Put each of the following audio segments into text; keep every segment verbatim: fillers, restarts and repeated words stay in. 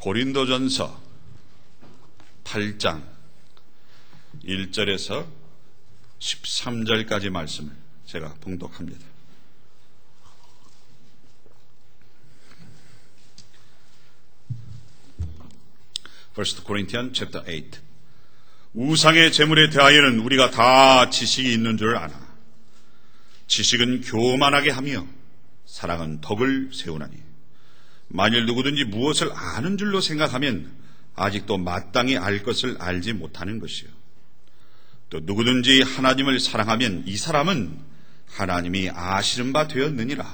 고린도전서 팔 장 일 절에서 십삼 절까지 말씀을 제가 봉독합니다. First Corinthians chapter eight. 우상의 제물에 대하여는 우리가 다 지식이 있는 줄 아나. 지식은 교만하게 하며 사랑은 덕을 세우나니. 만일 누구든지 무엇을 아는 줄로 생각하면 아직도 마땅히 알 것을 알지 못하는 것이요. 또 누구든지 하나님을 사랑하면 이 사람은 하나님이 아시는 바 되었느니라.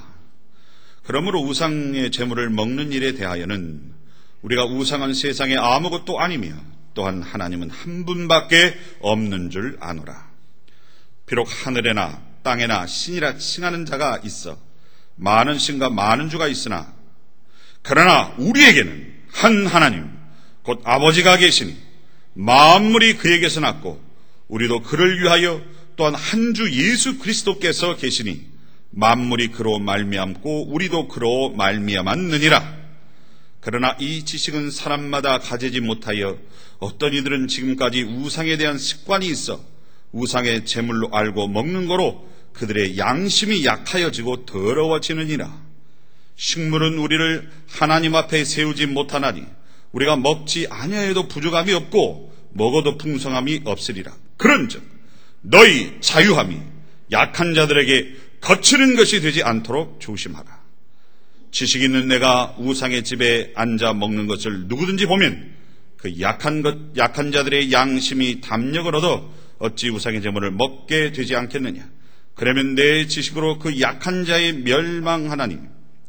그러므로 우상의 제물을 먹는 일에 대하여는 우리가 우상은 세상에 아무것도 아니며 또한 하나님은 한 분밖에 없는 줄 아노라. 비록 하늘에나 땅에나 신이라 칭하는 자가 있어 많은 신과 많은 주가 있으나 그러나 우리에게는 한 하나님 곧 아버지가 계시니 만물이 그에게서 났고 우리도 그를 위하여 또한 한 주 예수 그리스도께서 계시니 만물이 그로 말미암고 우리도 그로 말미암았느니라. 그러나 이 지식은 사람마다 가지지 못하여 어떤 이들은 지금까지 우상에 대한 습관이 있어 우상의 제물로 알고 먹는 거로 그들의 양심이 약하여지고 더러워지느니라. 식물은 우리를 하나님 앞에 세우지 못하나니 우리가 먹지 아니하여도 부족함이 없고 먹어도 풍성함이 없으리라. 그런즉 너희 자유함이 약한 자들에게 거치는 것이 되지 않도록 조심하라. 지식 있는 내가 우상의 집에 앉아 먹는 것을 누구든지 보면 그 약한 것, 약한 자들의 양심이 담력을 얻어 어찌 우상의 제물을 먹게 되지 않겠느냐. 그러면 내 지식으로 그 약한 자의 멸망하나니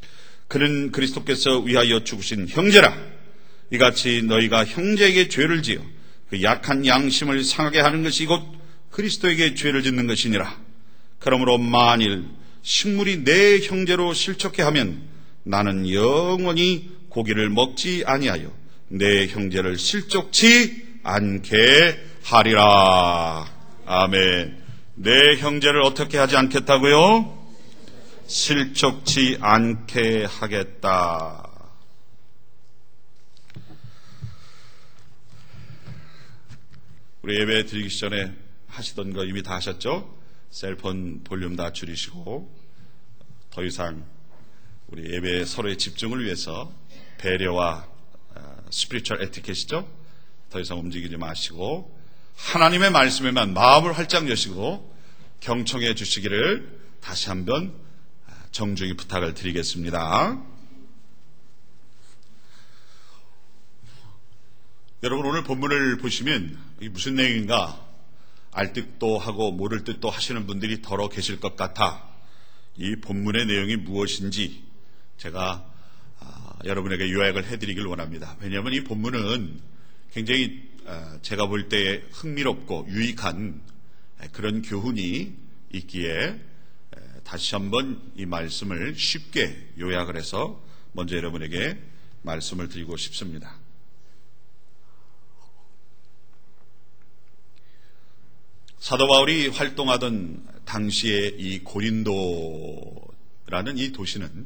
그는 그리스도께서 위하여 죽으신 형제라. 이같이 너희가 형제에게 죄를 지어 그 약한 양심을 상하게 하는 것이 곧 그리스도에게 죄를 짓는 것이니라. 그러므로 만일 식물이 내 형제로 실족해 하면 나는 영원히 고기를 먹지 아니하여 내 형제를 실족치 않게 하리라. 아멘. 내 형제를 어떻게 하지 않겠다고요? 실족치 않게 하겠다. 우리 예배 드리기 전에 하시던 거 이미 다 하셨죠? 셀폰 볼륨 다 줄이시고 더 이상 우리 예배 서로의 집중을 위해서 배려와 스피리추얼 에티켓이죠? 더 이상 움직이지 마시고 하나님의 말씀에만 마음을 활짝 여시고 경청해 주시기를 다시 한번 정중히 부탁을 드리겠습니다. 여러분 오늘 본문을 보시면 이게 무슨 내용인가 알 듯도 하고 모를 듯도 하시는 분들이 더러 계실 것 같아. 이 본문의 내용이 무엇인지 제가 아, 여러분에게 요약을 해드리길 원합니다. 왜냐하면 이 본문은 굉장히 아, 제가 볼 때 흥미롭고 유익한 그런 교훈이 있기에 다시 한번 이 말씀을 쉽게 요약을 해서 먼저 여러분에게 말씀을 드리고 싶습니다. 사도 바울이 활동하던 당시에 이 고린도라는 이 도시는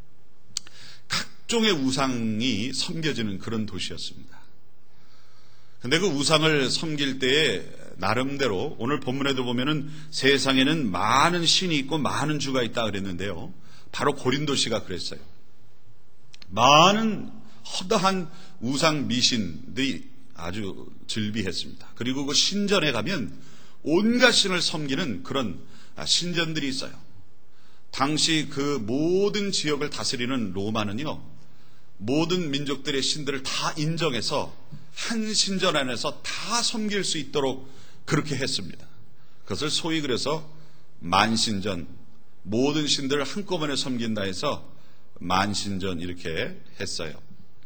각종의 우상이 섬겨지는 그런 도시였습니다. 근데 그 우상을 섬길 때에 나름대로 오늘 본문에도 보면은 세상에는 많은 신이 있고 많은 주가 있다 그랬는데요. 바로 고린도시가 그랬어요. 많은 허다한 우상 미신들이 아주 즐비했습니다. 그리고 그 신전에 가면 온갖 신을 섬기는 그런 신전들이 있어요. 당시 그 모든 지역을 다스리는 로마는요, 모든 민족들의 신들을 다 인정해서 한 신전 안에서 다 섬길 수 있도록 그렇게 했습니다. 그것을 소위 그래서 만신전, 모든 신들을 한꺼번에 섬긴다 해서 만신전 이렇게 했어요.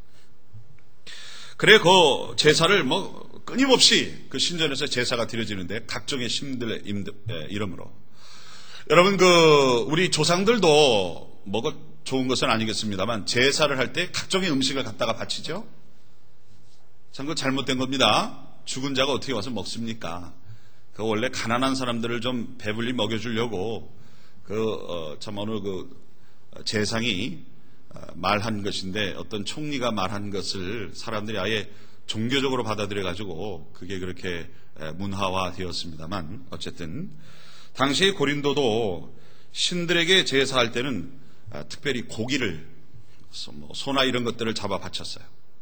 그래 그 제사를 뭐 끊임없이 그 신전에서 제사가 드려지는데 각종의 신들의 이름으로. 여러분 그 우리 조상들도 뭐가 좋은 것은 아니겠습니다만 제사를 할 때 각종의 음식을 갖다가 바치죠. 참 그 잘못된 겁니다. 죽은 자가 어떻게 와서 먹습니까? 그 원래 가난한 사람들을 좀 배불리 먹여주려고 그 참 어느 그 재상이 말한 것인데 어떤 총리가 말한 것을 사람들이 아예 종교적으로 받아들여 가지고 그게 그렇게 문화화 되었습니다만 어쨌든 당시 고린도도 신들에게 제사할 때는 특별히 고기를 소나 이런 것들을 잡아 바쳤어요.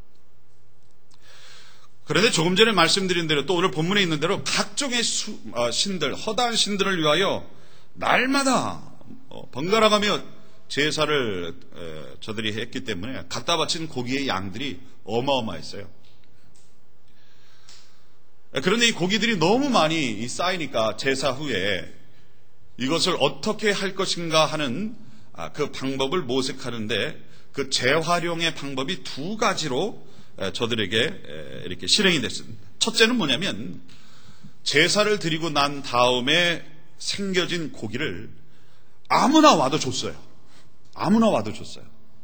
그런데 조금 전에 말씀드린 대로 또 오늘 본문에 있는 대로 각종의 수, 어, 신들, 허다한 신들을 위하여 날마다 어, 번갈아가며 제사를 에, 저들이 했기 때문에 갖다 바친 고기의 양들이 어마어마했어요. 그런데 이 고기들이 너무 많이 쌓이니까 제사 후에 이것을 어떻게 할 것인가 하는 아, 그 방법을 모색하는데 그 재활용의 방법이 두 가지로 저들에게 이렇게 실행이 됐습니다. 첫째는 뭐냐면 제사를 드리고 난 다음에 생겨진 고기를 아무나 와도 줬어요. 아무나 와도 줬어요.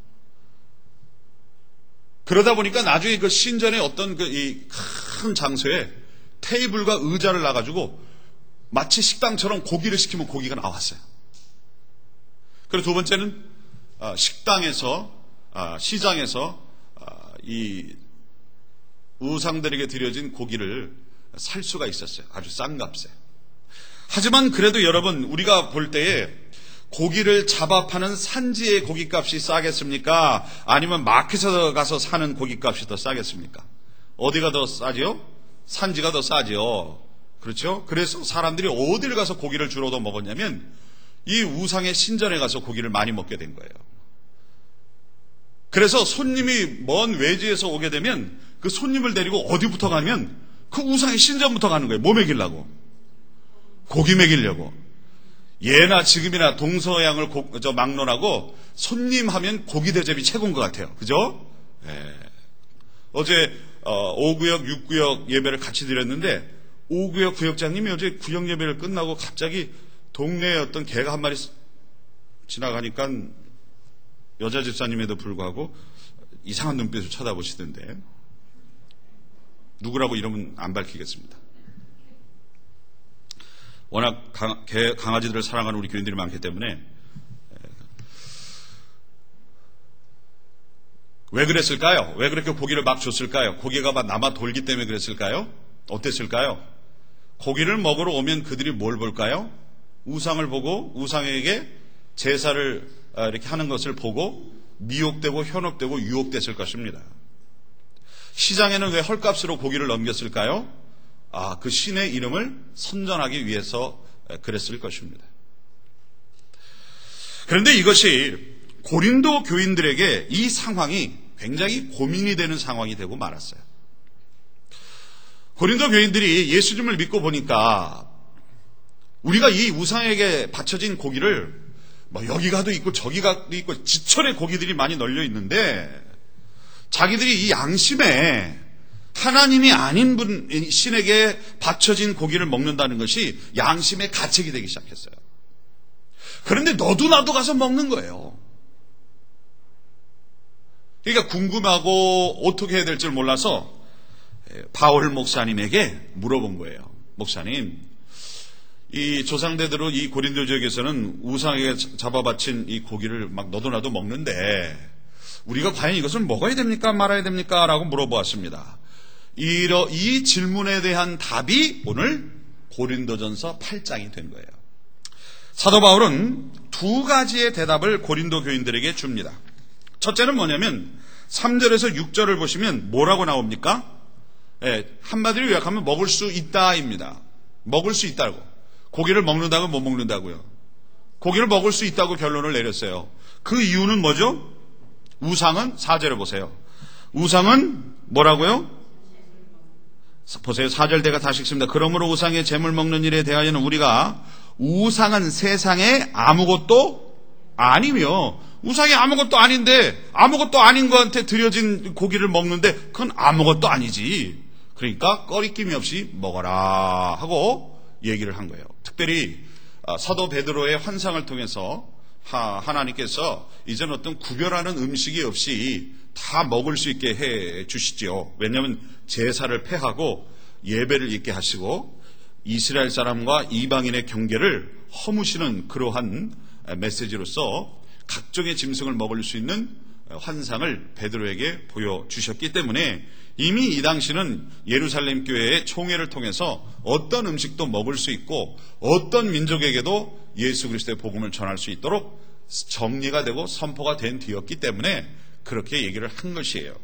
그러다 보니까 나중에 그 신전의 어떤 그 이 큰 장소에 테이블과 의자를 놔가지고 마치 식당처럼 고기를 시키면 고기가 나왔어요. 그리고 두 번째는 식당에서 시장에서 이 우상들에게 드려진 고기를 살 수가 있었어요. 아주 싼 값에. 하지만 그래도 여러분 우리가 볼 때에 고기를 잡아 파는 산지의 고기값이 싸겠습니까? 아니면 마켓에 가서 사는 고기값이 더 싸겠습니까? 어디가 더 싸죠? 산지가 더 싸죠. 그렇죠? 그래서 사람들이 어디를 가서 고기를 주로 더 먹었냐면 이 우상의 신전에 가서 고기를 많이 먹게 된 거예요. 그래서 손님이 먼 외지에서 오게 되면 그 손님을 데리고 어디부터 가면 그 우상의 신전부터 가는 거예요. 뭐 먹이려고? 고기 먹이려고. 예나 지금이나 동서양을 고, 저 막론하고 손님 하면 고기 대접이 최고인 것 같아요. 그죠? 예. 어제 어, 오 구역, 육 구역 예배를 같이 드렸는데 오 구역 구역장님이 어제 구역 예배를 끝나고 갑자기 동네에 어떤 개가 한 마리 지나가니까 여자 집사님에도 불구하고 이상한 눈빛을 쳐다보시던데 누구라고 이러면 안 밝히겠습니다. 워낙 강, 개, 강아지들을 사랑하는 우리 교인들이 많기 때문에 왜 그랬을까요? 왜 그렇게 고기를 막 줬을까요? 고기가 막 남아 돌기 때문에 그랬을까요? 어땠을까요? 고기를 먹으러 오면 그들이 뭘 볼까요? 우상을 보고 우상에게 제사를 이렇게 하는 것을 보고 미혹되고 현혹되고 유혹됐을 것입니다. 시장에는 왜 헐값으로 고기를 넘겼을까요? 아, 그 신의 이름을 선전하기 위해서 그랬을 것입니다. 그런데 이것이 고린도 교인들에게 이 상황이 굉장히 고민이 되는 상황이 되고 말았어요. 고린도 교인들이 예수님을 믿고 보니까 우리가 이 우상에게 바쳐진 고기를 뭐 여기가도 있고 저기가도 있고 지천에 고기들이 많이 널려 있는데 자기들이 이 양심에 하나님이 아닌 분 신에게 바쳐진 고기를 먹는다는 것이 양심의 가책이 되기 시작했어요. 그런데 너도 나도 가서 먹는 거예요. 그러니까 궁금하고 어떻게 해야 될 줄 몰라서 바울 목사님에게 물어본 거예요. 목사님, 이 조상대대로 이 고린도 지역에서는 우상에게 잡아바친 이 고기를 막 너도 나도 먹는데 우리가 과연 이것을 먹어야 됩니까? 말아야 됩니까? 라고 물어보았습니다. 이러, 이 질문에 대한 답이 오늘 고린도전서 팔 장이 된 거예요. 사도 바울은 두 가지의 대답을 고린도 교인들에게 줍니다. 첫째는 뭐냐면 삼 절에서 육 절을 보시면 뭐라고 나옵니까? 예, 한마디로 요약하면 먹을 수 있다입니다. 먹을 수 있다고. 고기를 먹는다고 못 먹는다고요. 고기를 먹을 수 있다고 결론을 내렸어요. 그 이유는 뭐죠? 우상은 사 절에 보세요. 우상은 뭐라고요? 보세요. 사 절 내가 다시 읽습니다. 그러므로 우상의 제물 먹는 일에 대하여는 우리가 우상은 세상에 아무것도 아니며 우상이 아무것도 아닌데 아무것도 아닌 거한테 드려진 고기를 먹는데 그건 아무것도 아니지. 그러니까 꺼리낌이 없이 먹어라 하고 얘기를 한 거예요. 특별히 사도 베드로의 환상을 통해서 하나님께서 이제는 어떤 구별하는 음식이 없이 다 먹을 수 있게 해 주시죠. 왜냐하면 제사를 폐하고 예배를 있게 하시고 이스라엘 사람과 이방인의 경계를 허무시는 그러한 메시지로서 각종의 짐승을 먹을 수 있는 환상을 베드로에게 보여주셨기 때문에 이미 이 당시는 예루살렘 교회의 총회를 통해서 어떤 음식도 먹을 수 있고 어떤 민족에게도 예수 그리스도의 복음을 전할 수 있도록 정리가 되고 선포가 된 뒤였기 때문에 그렇게 얘기를 한 것이에요.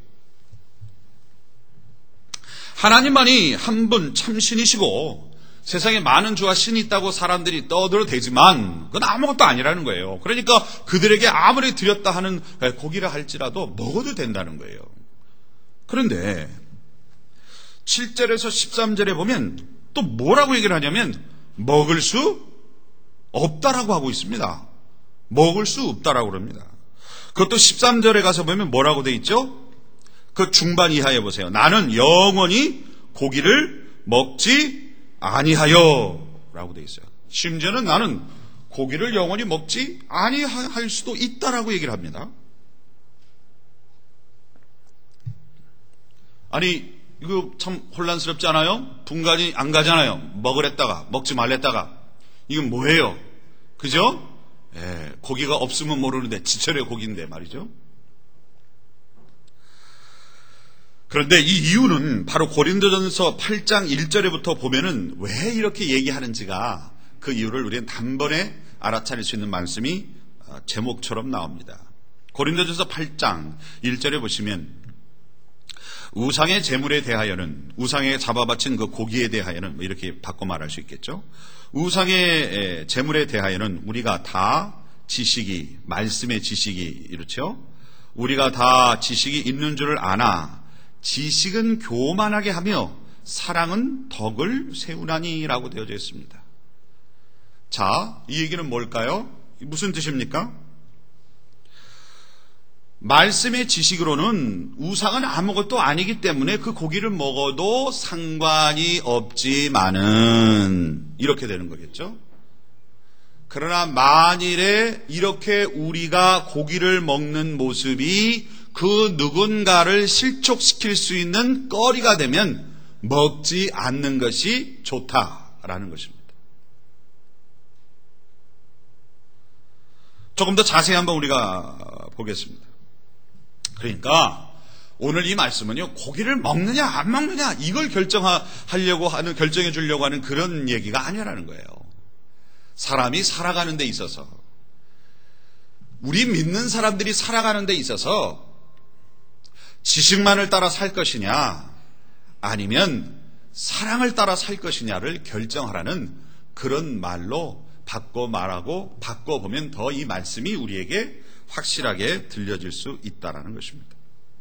하나님만이 한 분 참신이시고 세상에 많은 주와 신이 있다고 사람들이 떠들어대지만 그건 아무것도 아니라는 거예요. 그러니까 그들에게 아무리 드렸다 하는 고기라 할지라도 먹어도 된다는 거예요. 그런데 칠 절에서 십삼 절에 보면 또 뭐라고 얘기를 하냐면 먹을 수 없다라고 하고 있습니다. 먹을 수 없다라고 그럽니다. 그것도 십삼 절에 가서 보면 뭐라고 돼 있죠? 그 중반 이하에 보세요. 나는 영원히 고기를 먹지 아니하여 라고 돼 있어요. 심지어는 나는 고기를 영원히 먹지 아니할 수도 있다라고 얘기를 합니다. 아니 이거 참 혼란스럽지 않아요? 분간이 안 가잖아요. 먹으랬다가 먹지 말랬다가 이건 뭐예요? 그죠? 예, 고기가 없으면 모르는데 지철의 고기인데 말이죠. 그런데 이 이유는 바로 고린도전서 팔 장 일 절에부터 보면은 왜 이렇게 얘기하는지가 그 이유를 우리는 단번에 알아차릴 수 있는 말씀이 제목처럼 나옵니다. 고린도전서 팔 장 일 절에 보시면 우상의 제물에 대하여는 우상에 잡아바친 그 고기에 대하여는 이렇게 바꿔 말할 수 있겠죠. 우상의 제물에 대하여는 우리가 다 지식이 말씀의 지식이 이렇죠. 우리가 다 지식이 있는 줄을 아나 지식은 교만하게 하며 사랑은 덕을 세우나니라고 되어져 있습니다. 자, 이 얘기는 뭘까요? 무슨 뜻입니까? 말씀의 지식으로는 우상은 아무것도 아니기 때문에 그 고기를 먹어도 상관이 없지만은 이렇게 되는 거겠죠. 그러나 만일에 이렇게 우리가 고기를 먹는 모습이 그 누군가를 실족시킬 수 있는 거리가 되면 먹지 않는 것이 좋다라는 것입니다. 조금 더 자세히 한번 우리가 보겠습니다. 그러니까 오늘 이 말씀은요, 고기를 먹느냐 안 먹느냐 이걸 결정하려고 하는, 결정해 주려고 하는 그런 얘기가 아니라는 거예요. 사람이 살아가는 데 있어서, 우리 믿는 사람들이 살아가는 데 있어서 지식만을 따라 살 것이냐 아니면 사랑을 따라 살 것이냐를 결정하라는 그런 말로 바꿔 말하고 바꿔보면 더 이 말씀이 우리에게 확실하게 들려질 수 있다는 것입니다.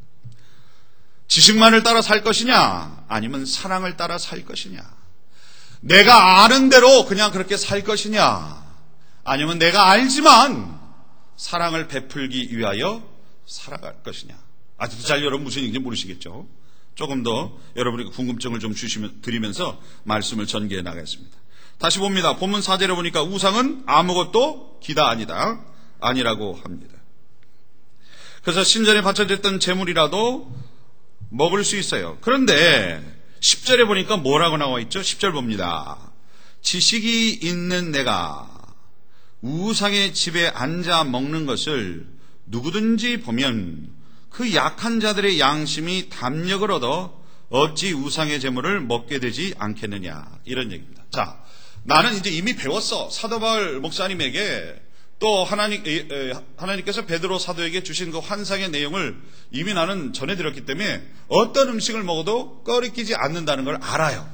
지식만을 따라 살 것이냐 아니면 사랑을 따라 살 것이냐, 내가 아는 대로 그냥 그렇게 살 것이냐 아니면 내가 알지만 사랑을 베풀기 위하여 살아갈 것이냐. 아직도 잘 여러분 무슨 얘기인지 모르시겠죠? 조금 더 여러분에게 궁금증을 좀 주시면, 드리면서 말씀을 전개해 나가겠습니다. 다시 봅니다. 본문 사 절에 보니까 우상은 아무것도 기다 아니다 아니라고 합니다. 그래서 신전에 바쳐졌던 제물이라도 먹을 수 있어요. 그런데 십 절에 보니까 뭐라고 나와 있죠? 십 절 봅니다. 지식이 있는 내가 우상의 집에 앉아 먹는 것을 누구든지 보면 그 약한 자들의 양심이 담력을 얻어 어찌 우상의 제물을 먹게 되지 않겠느냐, 이런 얘기입니다. 자, 나는 이제 이미 배웠어. 사도 바울 목사님에게 또 하나님, 하나님께서 베드로 사도에게 주신 그 환상의 내용을 이미 나는 전해드렸기 때문에 어떤 음식을 먹어도 꺼리끼지 않는다는 걸 알아요.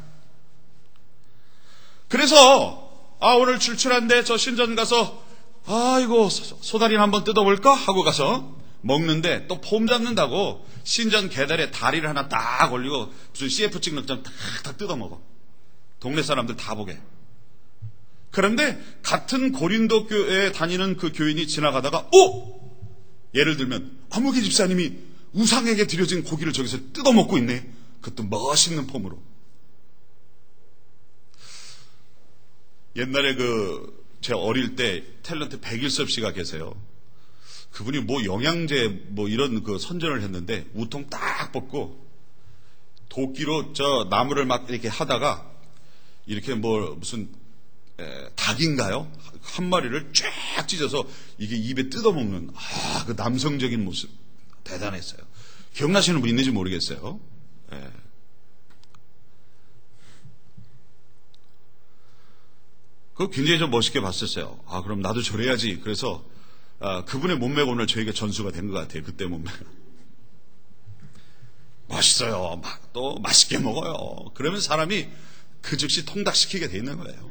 그래서 아, 오늘 출출한데 저 신전 가서 아이고 소다리나 한번 뜯어볼까 하고 가서 먹는데 또 폼 잡는다고 신전 계단에 다리를 하나 딱 올리고 무슨 씨에프 찍는 것처럼 탁탁 뜯어먹어. 동네 사람들 다 보게. 그런데 같은 고린도 교회에 다니는 그 교인이 지나가다가 오! 예를 들면 아무개 집사님이 우상에게 드려진 고기를 저기서 뜯어먹고 있네. 그것도 멋있는 폼으로. 옛날에 그 제가 어릴 때 탤런트 백일섭 씨가 계세요. 그분이 뭐 영양제 뭐 이런 그 선전을 했는데 우통 딱 벗고 도끼로 저 나무를 막 이렇게 하다가 이렇게 뭐 무슨 에, 닭인가요? 한 마리를 쫙 찢어서 이게 입에 뜯어먹는 아, 그 남성적인 모습. 대단했어요. 기억나시는 분 있는지 모르겠어요. 예. 그거 굉장히 좀 멋있게 봤었어요. 아, 그럼 나도 저래야지. 그래서 아, 그분의 몸매가 오늘 저에게 전수가 된 것 같아요. 그때 몸매가. 멋있어요. 막 또 맛있게 먹어요. 그러면 사람이 그 즉시 통닭시키게 돼 있는 거예요.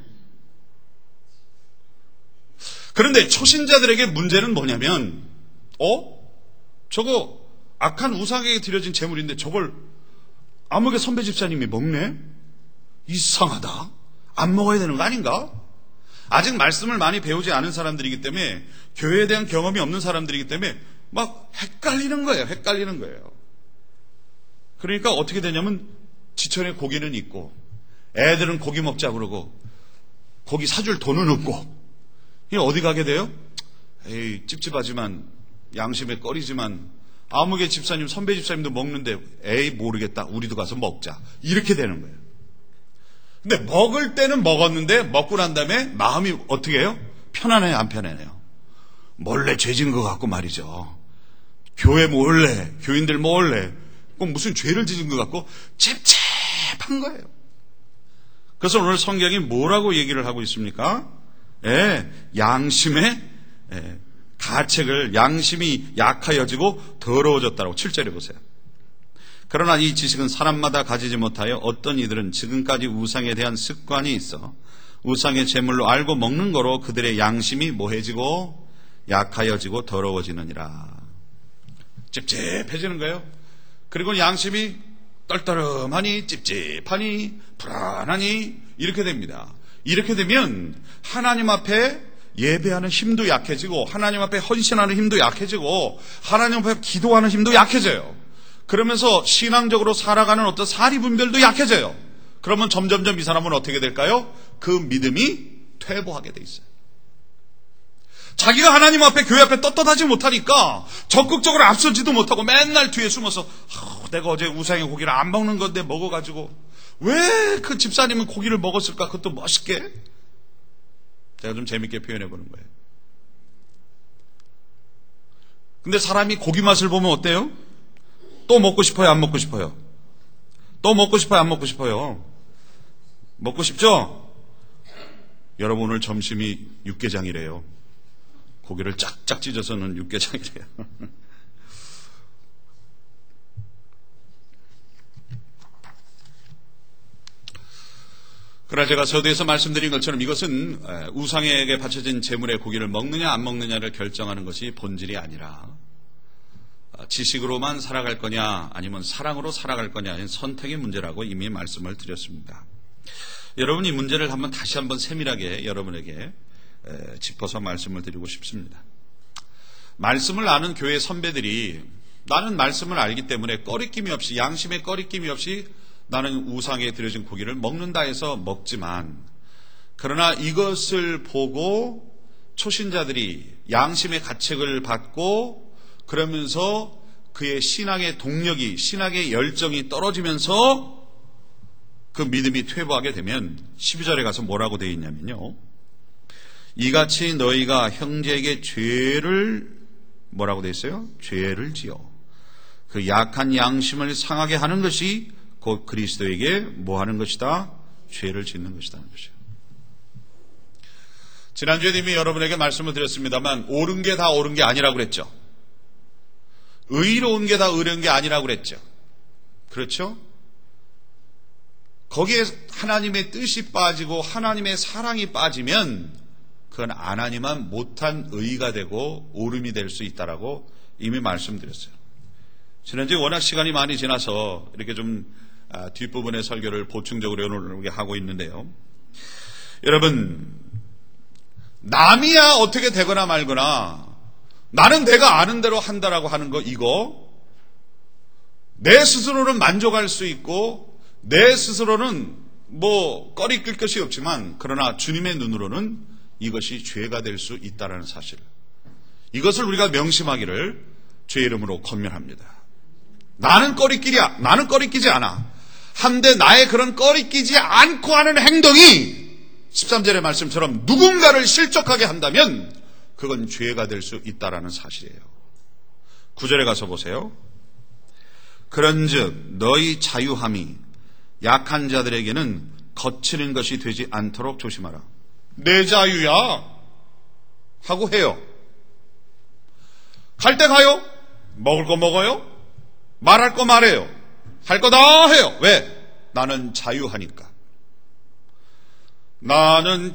그런데 초신자들에게 문제는 뭐냐면, 어? 저거 악한 우상에게 드려진 제물인데 저걸 아무개 선배 집사님이 먹네? 이상하다. 안 먹어야 되는 거 아닌가? 아직 말씀을 많이 배우지 않은 사람들이기 때문에, 교회에 대한 경험이 없는 사람들이기 때문에 막 헷갈리는 거예요. 헷갈리는 거예요. 그러니까 어떻게 되냐면 지천에 고기는 있고 애들은 고기 먹자 그러고 고기 사줄 돈은 없고 어디 가게 돼요? 에이, 찝찝하지만 양심에 꺼리지만 아무개 집사님, 선배 집사님도 먹는데 에이 모르겠다. 우리도 가서 먹자. 이렇게 되는 거예요. 근데 먹을 때는 먹었는데 먹고 난 다음에 마음이 어떻게 해요? 편안해요? 안 편안해요? 몰래 죄진 것 같고 말이죠. 교회 몰래, 교인들 몰래 꼭 무슨 죄를 지은 것 같고 찝찝한 거예요. 그래서 오늘 성경이 뭐라고 얘기를 하고 있습니까? 예, 양심의 예, 가책을, 양심이 약하여지고 더러워졌다고 칠 절에 보세요. 그러나 이 지식은 사람마다 가지지 못하여 어떤 이들은 지금까지 우상에 대한 습관이 있어 우상의 제물로 알고 먹는 거로 그들의 양심이 뭐해지고 약하여지고 더러워지느니라. 찝찝해지는 거예요. 그리고 양심이 떨떠름하니 찝찝하니 불안하니 이렇게 됩니다. 이렇게 되면 하나님 앞에 예배하는 힘도 약해지고 하나님 앞에 헌신하는 힘도 약해지고 하나님 앞에 기도하는 힘도 약해져요. 그러면서 신앙적으로 살아가는 어떤 사리분별도 약해져요. 그러면 점점점 이 사람은 어떻게 될까요? 그 믿음이 퇴보하게 돼 있어요. 자기가 하나님 앞에 교회 앞에 떳떳하지 못하니까 적극적으로 앞서지도 못하고 맨날 뒤에 숨어서 아, 내가 어제 우상의 고기를 안 먹는 건데 먹어가지고 왜 그 집사님은 고기를 먹었을까? 그것도 멋있게 제가 좀 재밌게 표현해 보는 거예요. 근데 사람이 고기 맛을 보면 어때요? 또 먹고 싶어요? 안 먹고 싶어요? 또 먹고 싶어요? 안 먹고 싶어요? 먹고 싶죠? 여러분 오늘 점심이 육개장이래요. 고기를 짝짝 찢어서는 육개장이래요. 그러나 제가 서두에서 말씀드린 것처럼 이것은 우상에게 바쳐진 제물의 고기를 먹느냐 안 먹느냐를 결정하는 것이 본질이 아니라 지식으로만 살아갈 거냐 아니면 사랑으로 살아갈 거냐의 선택의 문제라고 이미 말씀을 드렸습니다. 여러분 이 문제를 한번 다시 한번 세밀하게 여러분에게 짚어서 말씀을 드리고 싶습니다. 말씀을 아는 교회 선배들이 나는 말씀을 알기 때문에 꺼리낌이 없이 양심의 꺼리낌이 없이 나는 우상에 드려진 고기를 먹는다 해서 먹지만 그러나 이것을 보고 초신자들이 양심의 가책을 받고 그러면서 그의 신앙의 동력이 신앙의 열정이 떨어지면서 그 믿음이 퇴보하게 되면 십이 절에 가서 뭐라고 되어 있냐면요. 이같이 너희가 형제에게 죄를 뭐라고 되어 있어요? 죄를 지어 그 약한 양심을 상하게 하는 것이 곧 그리스도에게 뭐 하는 것이다? 죄를 짓는 것이다 하는 것이에요. 지난주에 이미 여러분에게 말씀을 드렸습니다만 옳은 게 다 옳은 게 아니라고 그랬죠. 의로운 게 다 의로운 게 아니라고 그랬죠. 그렇죠? 거기에 하나님의 뜻이 빠지고 하나님의 사랑이 빠지면 그건 하나님만 못한 의가 되고 옳음이 될 수 있다라고 이미 말씀드렸어요. 지난주에 워낙 시간이 많이 지나서 이렇게 좀 뒷부분의 설교를 보충적으로 이렇게 하고 있는데요. 여러분, 남이야 어떻게 되거나 말거나 나는 내가 아는 대로 한다라고 하는 거 이거 내 스스로는 만족할 수 있고 내 스스로는 뭐 꺼리 끌 것이 없지만 그러나 주님의 눈으로는 이것이 죄가 될 수 있다는 사실 이것을 우리가 명심하기를 주의 이름으로 권면합니다. 나는 꺼리끼리야. 나는 꺼리끼지 않아. 한데 나의 그런 꺼리끼지 않고 하는 행동이 십삼 절의 말씀처럼 누군가를 실족하게 한다면 그건 죄가 될 수 있다라는 사실이에요. 구 절에 가서 보세요. 그런즉 너희 자유함이 약한 자들에게는 거치는 것이 되지 않도록 조심하라. 내 자유야 하고 해요. 갈 때 가요. 먹을 거 먹어요. 말할 거 말해요. 할 거 다 해요. 왜? 나는 자유하니까. 나는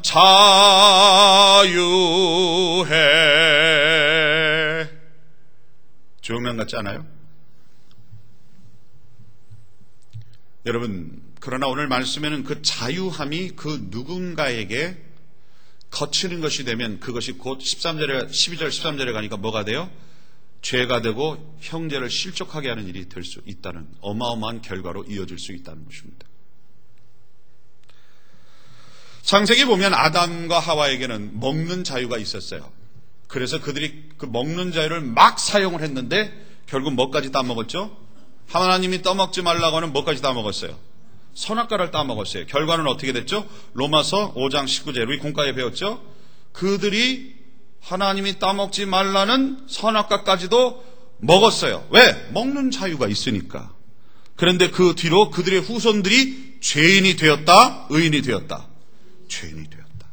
자유해. 조용남 같지 않아요? 여러분, 그러나 오늘 말씀에는 그 자유함이 그 누군가에게 거치는 것이 되면 그것이 곧 십삼 절에, 십이 절, 십삼 절에 가니까 뭐가 돼요? 죄가 되고 형제를 실족하게 하는 일이 될 수 있다는 어마어마한 결과로 이어질 수 있다는 것입니다. 창세기 보면 아담과 하와에게는 먹는 자유가 있었어요. 그래서 그들이 그 먹는 자유를 막 사용을 했는데 결국 뭐까지 따먹었죠? 하나님이 떠먹지 말라고 하는 뭐까지 따먹었어요? 선악과를 따먹었어요. 결과는 어떻게 됐죠? 로마서 오 장 십구 절 우리 공과에 배웠죠? 그들이 하나님이 따먹지 말라는 선악과까지도 먹었어요. 왜? 먹는 자유가 있으니까. 그런데 그 뒤로 그들의 후손들이 죄인이 되었다, 의인이 되었다. 죄인이 되었다.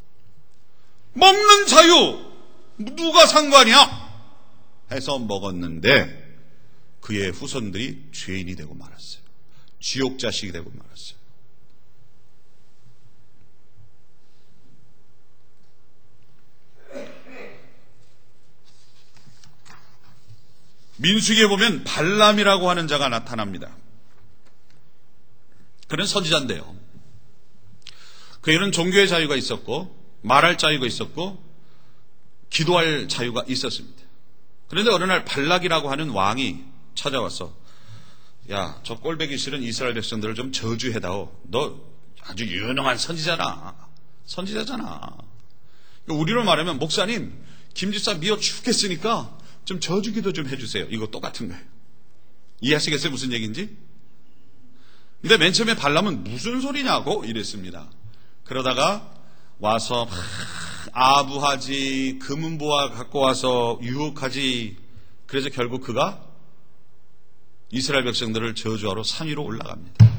먹는 자유 누가 상관이야? 해서 먹었는데 그의 후손들이 죄인이 되고 말았어요. 지옥 자식이 되고 말았어요. 민수기에 보면 발람이라고 하는 자가 나타납니다. 그는 선지자인데요. 그에는 종교의 자유가 있었고 말할 자유가 있었고 기도할 자유가 있었습니다. 그런데 어느 날 발락이라고 하는 왕이 찾아와서 야, 저 꼴배기 싫은 이스라엘 백성들을 좀 저주해다오. 너 아주 유능한 선지자나. 선지자잖아. 우리로 말하면 목사님 김집사 미워 죽겠으니까 좀 저주기도 좀 해주세요. 이거 똑같은 거예요. 이해하시겠어요? 무슨 얘기인지? 근데 맨 처음에 발람은 무슨 소리냐고 이랬습니다. 그러다가 와서 아부하지, 금은보화 갖고 와서 유혹하지. 그래서 결국 그가 이스라엘 백성들을 저주하러 산 위로 올라갑니다.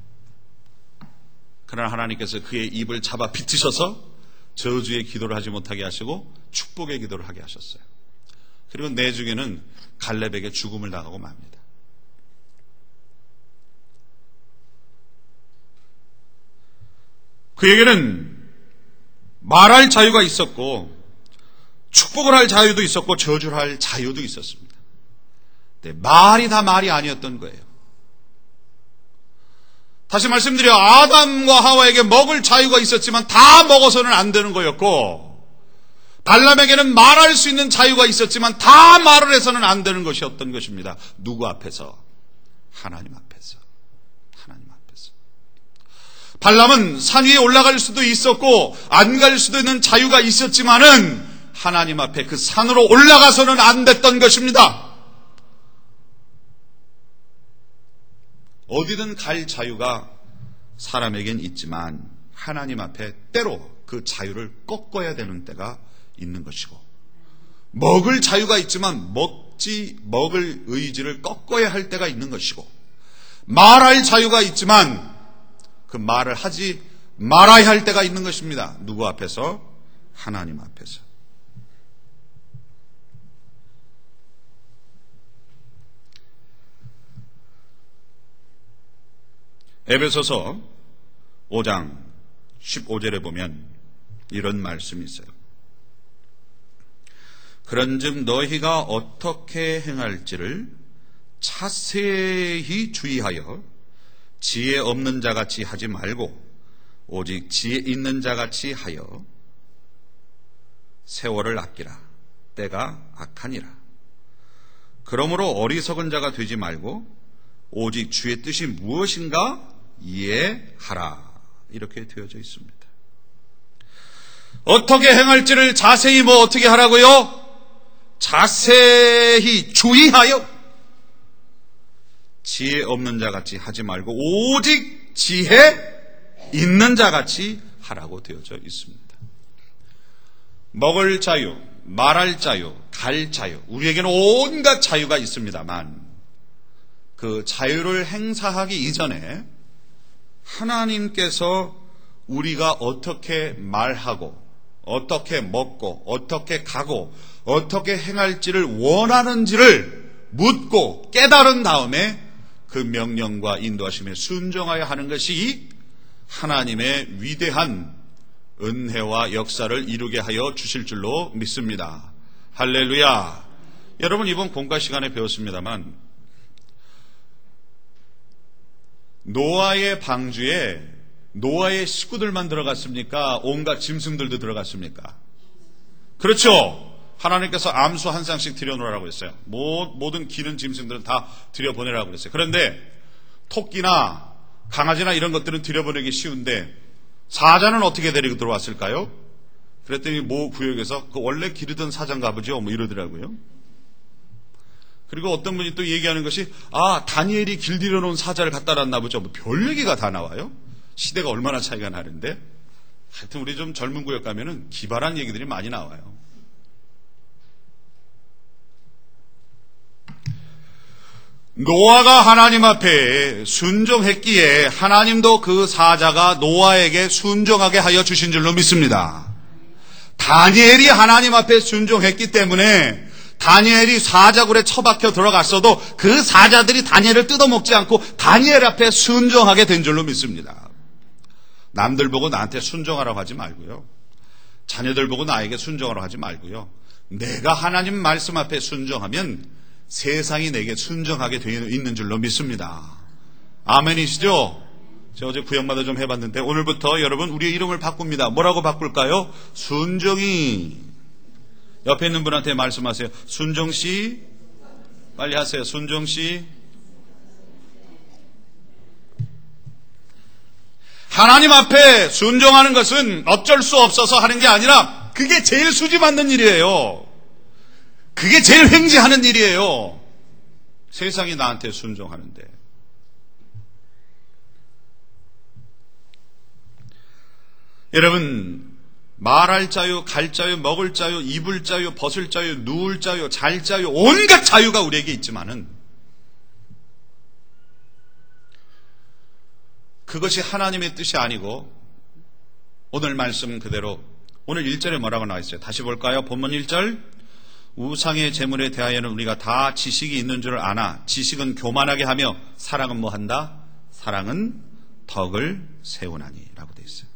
그러나 하나님께서 그의 입을 잡아 비트셔서 저주의 기도를 하지 못하게 하시고 축복의 기도를 하게 하셨어요. 그리고 내중에는 갈렙에게 죽음을 당하고 맙니다. 그에게는 말할 자유가 있었고 축복을 할 자유도 있었고 저주를 할 자유도 있었습니다. 네, 말이 다 말이 아니었던 거예요. 다시 말씀드려 아담과 하와에게 먹을 자유가 있었지만 다 먹어서는 안 되는 거였고 발람에게는 말할 수 있는 자유가 있었지만 다 말을 해서는 안 되는 것이었던 것입니다. 누구 앞에서? 하나님 앞에서. 하나님 앞에서. 발람은 산 위에 올라갈 수도 있었고 안 갈 수도 있는 자유가 있었지만은 하나님 앞에 그 산으로 올라가서는 안 됐던 것입니다. 어디든 갈 자유가 사람에겐 있지만 하나님 앞에 때로 그 자유를 꺾어야 되는 때가 있는 것이고 먹을 자유가 있지만 먹지 먹을 의지를 꺾어야 할 때가 있는 것이고 말할 자유가 있지만 그 말을 하지 말아야 할 때가 있는 것입니다. 누구 앞에서? 하나님 앞에서. 에베소서 오 장 십오 절에 보면 이런 말씀이 있어요. 그런즉 너희가 어떻게 행할지를 자세히 주의하여 지혜 없는 자같이 하지 말고 오직 지혜 있는 자같이 하여 세월을 아끼라. 때가 악하니라. 그러므로 어리석은 자가 되지 말고 오직 주의 뜻이 무엇인가 이해하라. 이렇게 되어져 있습니다. 어떻게 행할지를 자세히 뭐 어떻게 하라고요? 자세히 주의하여 지혜 없는 자같이 하지 말고 오직 지혜 있는 자같이 하라고 되어져 있습니다. 먹을 자유, 말할 자유, 갈 자유, 우리에게는 온갖 자유가 있습니다만 그 자유를 행사하기 이전에 하나님께서 우리가 어떻게 말하고 어떻게 먹고 어떻게 가고 어떻게 행할지를 원하는지를 묻고 깨달은 다음에 그 명령과 인도하심에 순종하여 하는 것이 하나님의 위대한 은혜와 역사를 이루게 하여 주실 줄로 믿습니다. 할렐루야. 여러분, 이번 공과 시간에 배웠습니다만 노아의 방주에 노아의 식구들만 들어갔습니까? 온갖 짐승들도 들어갔습니까? 그렇죠. 하나님께서 암수 한 쌍씩 들여놓으라고 했어요. 모든 기는 짐승들은 다 들여보내라고 했어요. 그런데 토끼나 강아지나 이런 것들은 들여보내기 쉬운데 사자는 어떻게 데리고 들어왔을까요? 그랬더니 모 구역에서 그 원래 기르던 사자인가 보죠, 뭐 이러더라고요. 그리고 어떤 분이 또 얘기하는 것이 아 다니엘이 길들여 놓은 사자를 갖다 놨나 보죠. 뭐 별 얘기가 다 나와요. 시대가 얼마나 차이가 나는데. 하여튼 우리 좀 젊은 구역 가면은 기발한 얘기들이 많이 나와요. 노아가 하나님 앞에 순종했기에 하나님도 그 사자가 노아에게 순종하게 하여 주신 줄로 믿습니다. 다니엘이 하나님 앞에 순종했기 때문에 다니엘이 사자굴에 처박혀 들어갔어도 그 사자들이 다니엘을 뜯어먹지 않고 다니엘 앞에 순종하게 된 줄로 믿습니다. 남들 보고 나한테 순종하라고 하지 말고요. 자녀들 보고 나에게 순종하라고 하지 말고요. 내가 하나님 말씀 앞에 순종하면 세상이 내게 순종하게 되어 있는 줄로 믿습니다. 아멘이시죠? 제가 어제 구역마다 좀 해봤는데 오늘부터 여러분 우리의 이름을 바꿉니다. 뭐라고 바꿀까요? 순종이. 옆에 있는 분한테 말씀하세요. 순종씨. 빨리 하세요. 순종씨. 하나님 앞에 순종하는 것은 어쩔 수 없어서 하는 게 아니라 그게 제일 수지맞는 일이에요. 그게 제일 횡재하는 일이에요. 세상이 나한테 순종하는데. 여러분, 말할 자유, 갈 자유, 먹을 자유, 입을 자유, 벗을 자유, 누울 자유, 잘 자유, 온갖 자유가 우리에게 있지만은 그것이 하나님의 뜻이 아니고 오늘 말씀 그대로 오늘 일 절에 뭐라고 나와 있어요? 다시 볼까요? 본문 일 절. 우상의 재물에 대하여는 우리가 다 지식이 있는 줄 아나 지식은 교만하게 하며 사랑은 뭐 한다? 사랑은 덕을 세우나니 라고 되어 있어요.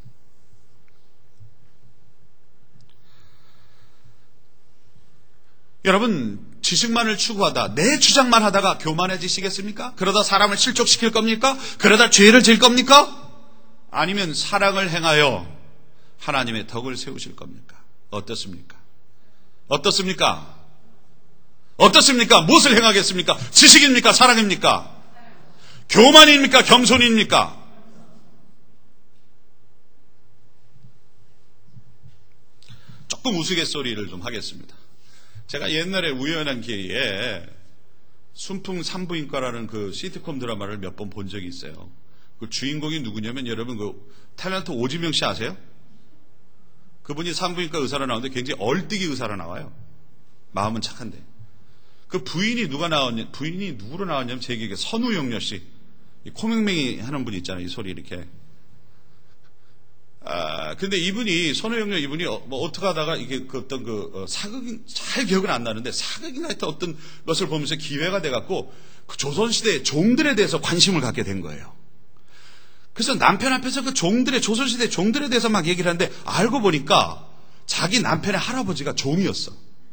여러분, 지식만을 추구하다 내 주장만 하다가 교만해지시겠습니까? 그러다 사람을 실족시킬 겁니까? 그러다 죄를 질 겁니까? 아니면 사랑을 행하여 하나님의 덕을 세우실 겁니까? 어떻습니까? 어떻습니까? 어떻습니까? 무엇을 행하겠습니까? 지식입니까? 사랑입니까? 교만입니까? 겸손입니까? 조금 우스갯소리를 좀 하겠습니다. 제가 옛날에 우연한 기회에 순풍 산부인과라는 그 시트콤 드라마를 몇 번 본 적이 있어요. 그 주인공이 누구냐면 여러분 그 탤런트 오지명 씨 아세요? 그분이 산부인과 의사로 나오는데 굉장히 얼뜨기 의사로 나와요. 마음은 착한데. 그 부인이 누가 나왔냐, 부인이 누구로 나왔냐면 제 기억에 선우용녀 씨. 이 코맹맹이 하는 분 있잖아요. 이 소리 이렇게. 아, 근데 이분이, 선우용녀 이분이 뭐 어떻게 하다가 이게 그 어떤 그 어, 사극이, 잘 기억은 안 나는데 사극이나 했던 어떤 것을 보면서 기회가 돼갖고 그 조선시대의 종들에 대해서 관심을 갖게 된 거예요. 그래서 남편 앞에서 그 종들의, 조선시대 종들에 대해서 막 얘기를 하는데 알고 보니까 자기 남편의 할아버지가 종이었어.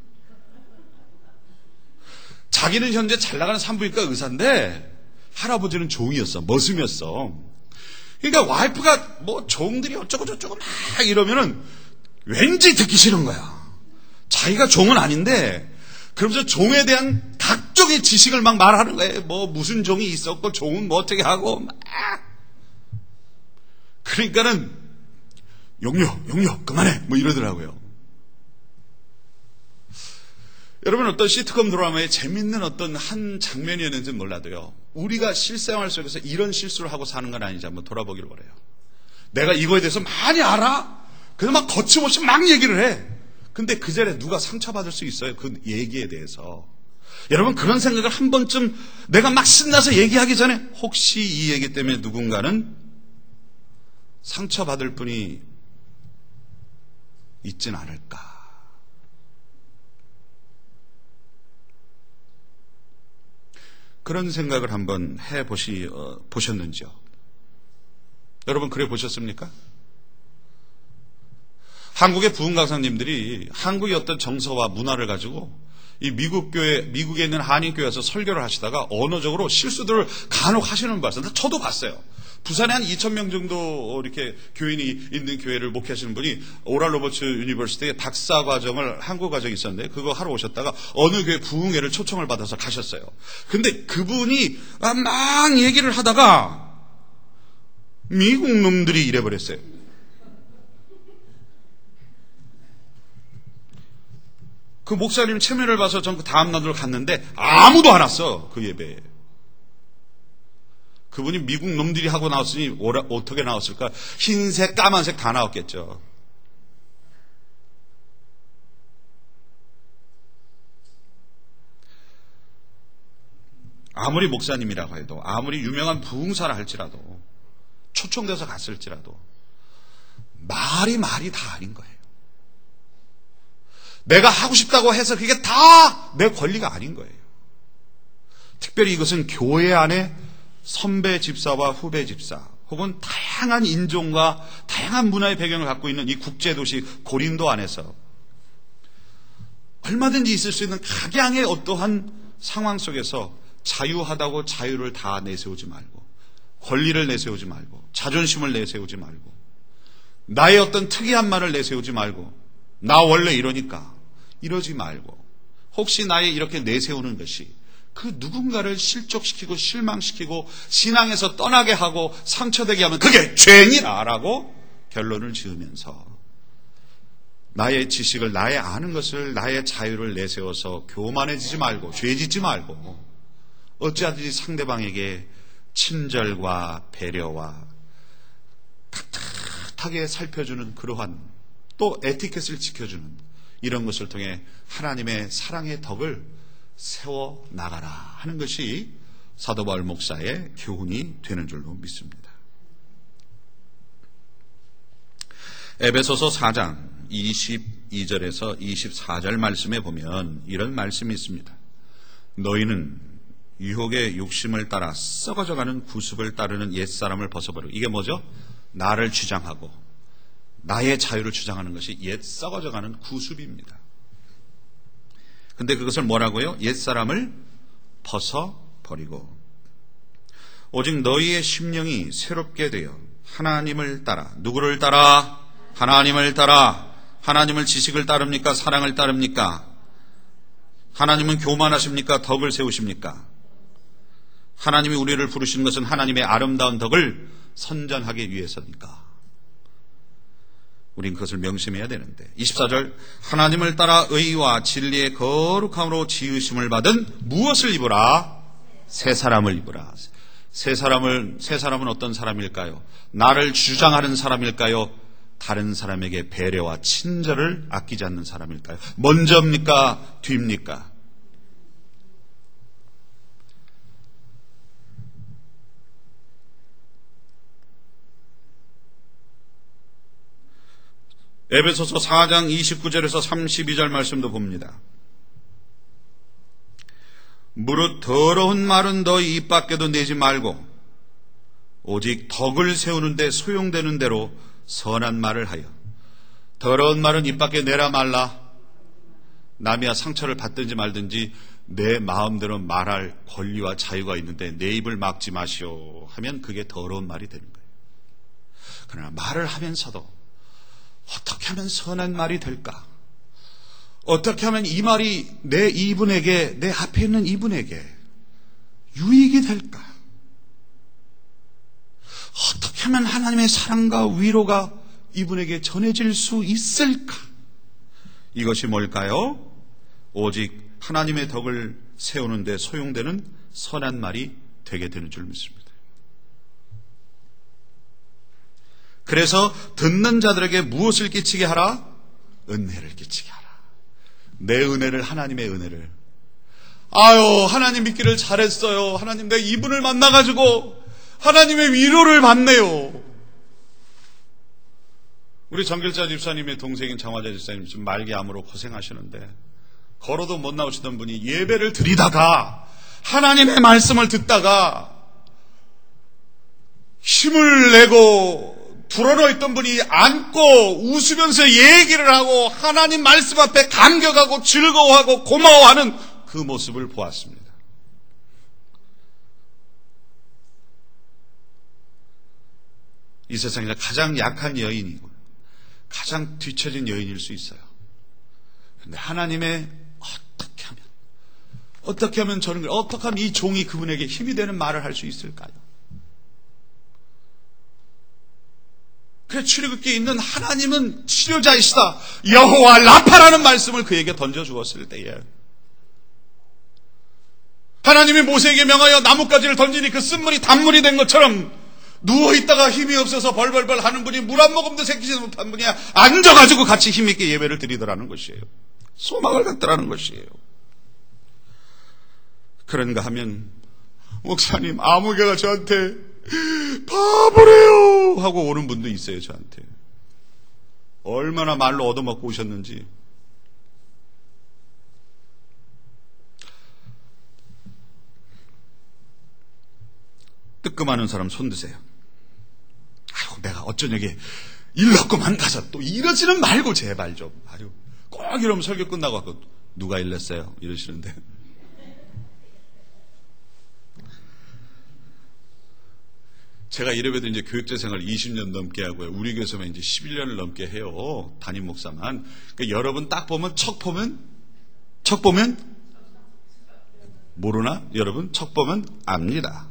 자기는 현재 잘 나가는 산부인과 의사인데 할아버지는 종이었어. 머슴이었어. 그러니까 와이프가 뭐 종들이 어쩌고 저쩌고 막 이러면은 왠지 듣기 싫은 거야. 자기가 종은 아닌데 그러면서 종에 대한 각종의 지식을 막 말하는 거예요. 뭐 무슨 종이 있었고 종은 뭐 어떻게 하고 막. 그러니까는 용녀 용녀 그만해 뭐 이러더라고요. 여러분 어떤 시트콤 드라마의 재밌는 어떤 한 장면이었는지 몰라도요. 우리가 실생활 속에서 이런 실수를 하고 사는 건 아닌지 한번 돌아보기를 바라요. 내가 이거에 대해서 많이 알아? 그래서 막 거침없이 막 얘기를 해. 근데 그 자리에 누가 상처받을 수 있어요? 그 얘기에 대해서. 여러분, 그런 생각을 한 번쯤 내가 막 신나서 얘기하기 전에 혹시 이 얘기 때문에 누군가는 상처받을 분이 있진 않을까. 그런 생각을 한번 해보시, 어, 보셨는지요? 여러분, 그래 보셨습니까? 한국의 부흥 강사님들이 한국의 어떤 정서와 문화를 가지고 이 미국 교회, 미국에 있는 한인교회에서 설교를 하시다가 언어적으로 실수들을 간혹 하시는 걸 봤어요. 저도 봤어요. 부산에 한 이천 명 정도 이렇게 교인이 있는 교회를 목회하시는 분이 오랄 로버츠 유니버시티에 박사 과정을, 한국 과정이 있었는데 그거 하러 오셨다가 어느 교회 부흥회를 초청을 받아서 가셨어요. 근데 그분이 막 얘기를 하다가 미국 놈들이 이래버렸어요. 그 목사님 체면을 봐서 전 그 다음 날로 갔는데 아무도 안 왔어, 그 예배에. 그분이 미국 놈들이 하고 나왔으니 오라, 어떻게 나왔을까? 흰색, 까만색 다 나왔겠죠. 아무리 목사님이라고 해도, 아무리 유명한 부흥사라 할지라도, 초청돼서 갔을지라도 말이 말이 다 아닌 거예요. 내가 하고 싶다고 해서 그게 다 내 권리가 아닌 거예요. 특별히 이것은 교회 안에 선배 집사와 후배 집사 혹은 다양한 인종과 다양한 문화의 배경을 갖고 있는 이 국제도시 고린도 안에서 얼마든지 있을 수 있는 각양의 어떠한 상황 속에서 자유하다고 자유를 다 내세우지 말고, 권리를 내세우지 말고, 자존심을 내세우지 말고, 나의 어떤 특이한 말을 내세우지 말고, 나 원래 이러니까 이러지 말고, 혹시 나의 이렇게 내세우는 것이 그 누군가를 실족시키고 실망시키고 신앙에서 떠나게 하고 상처되게 하면 그게 죄니라라고 결론을 지으면서 나의 지식을, 나의 아는 것을, 나의 자유를 내세워서 교만해지지 말고 죄짓지 말고 어찌하든지 상대방에게 친절과 배려와 깍듯하게 살펴주는 그러한, 또 에티켓을 지켜주는 이런 것을 통해 하나님의 사랑의 덕을 세워나가라 하는 것이 사도 바울 목사의 교훈이 되는 줄로 믿습니다. 에베소서 사 장 이십이 절에서 이십사 절 말씀에 보면 이런 말씀이 있습니다. 너희는 유혹의 욕심을 따라 썩어져가는 구습을 따르는 옛사람을 벗어버리고, 이게 뭐죠? 나를 주장하고 나의 자유를 주장하는 것이 옛 썩어져가는 구습입니다. 근데 그것을 뭐라고요? 옛사람을 벗어버리고 오직 너희의 심령이 새롭게 되어 하나님을 따라, 누구를 따라? 하나님을 따라. 하나님을 지식을 따릅니까? 사랑을 따릅니까? 하나님은 교만하십니까? 덕을 세우십니까? 하나님이 우리를 부르시는 것은 하나님의 아름다운 덕을 선전하기 위해서니까 우린 그것을 명심해야 되는데, 이십사 절 하나님을 따라 의와 진리의 거룩함으로 지으심을 받은 무엇을 입으라? 새 사람을 입으라. 새 사람을, 새 사람은 어떤 사람일까요? 나를 주장하는 사람일까요? 다른 사람에게 배려와 친절을 아끼지 않는 사람일까요? 먼저입니까? 뒤입니까? 에베소서 사 장 이십구 절에서 삼십이 절 말씀도 봅니다. 무릇 더러운 말은 너희 입 밖에도 내지 말고 오직 덕을 세우는 데 소용되는 대로 선한 말을 하여. 더러운 말은 입 밖에 내라 말라. 남이야 상처를 받든지 말든지 내 마음대로 말할 권리와 자유가 있는데 내 입을 막지 마시오 하면 그게 더러운 말이 되는 거예요. 그러나 말을 하면서도 어떻게 하면 선한 말이 될까? 어떻게 하면 이 말이 내 이분에게, 내 앞에 있는 이분에게 유익이 될까? 어떻게 하면 하나님의 사랑과 위로가 이분에게 전해질 수 있을까? 이것이 뭘까요? 오직 하나님의 덕을 세우는 데 소용되는 선한 말이 되게 되는 줄 믿습니다. 그래서 듣는 자들에게 무엇을 끼치게 하라? 은혜를 끼치게 하라. 내 은혜를, 하나님의 은혜를. 아유, 하나님 믿기를 잘했어요. 하나님, 내가 이분을 만나가지고 하나님의 위로를 받네요. 우리 정길자 집사님의 동생인 장화자 집사님 지금 말기암으로 고생하시는데 걸어도 못 나오시던 분이 예배를 드리다가 하나님의 말씀을 듣다가 힘을 내고 불어넣어 있던 분이 앉고 웃으면서 얘기를 하고 하나님 말씀 앞에 감격하고 즐거워하고 고마워하는 그 모습을 보았습니다. 이 세상에서 가장 약한 여인이고 가장 뒤처진 여인일 수 있어요. 그런데 하나님의 어떻게 하면 어떻게 하면 저는 어떻게 하면 이 종이 그분에게 힘이 되는 말을 할 수 있을까요? 그래, 출애굽기에 있는 하나님은 치료자이시다, 여호와 라파라는 말씀을 그에게 던져 주었을 때에 하나님이 모세에게 명하여 나뭇가지를 던지니 그 쓴물이 단물이 된 것처럼 누워있다가 힘이 없어서 벌벌벌 하는 분이 물 한 모금도 새기지 못한 분이 앉아가지고 같이 힘있게 예배를 드리더라는 것이에요. 소망을 갖더라는 것이에요. 그런가 하면 목사님, 아무개가 저한테 바보래요 하고 오는 분도 있어요. 저한테 얼마나 말로 얻어먹고 오셨는지. 뜨끔하는 사람 손 드세요. 아이고, 내가 어쩌냐게 일렀구만 가서 또 이러지는 말고 제발 좀. 아유, 꼭 이러면 설교 끝나고 누가 일렀어요? 이러시는데. 제가 이래봬도 이제 교육자 생활 이십 년 넘게 하고요. 우리 교회에서만 이제 십일 년을 넘게 해요. 담임 목사만. 그러니까 여러분 딱 보면, 척 보면, 척 보면 모르나? 여러분 척 보면 압니다.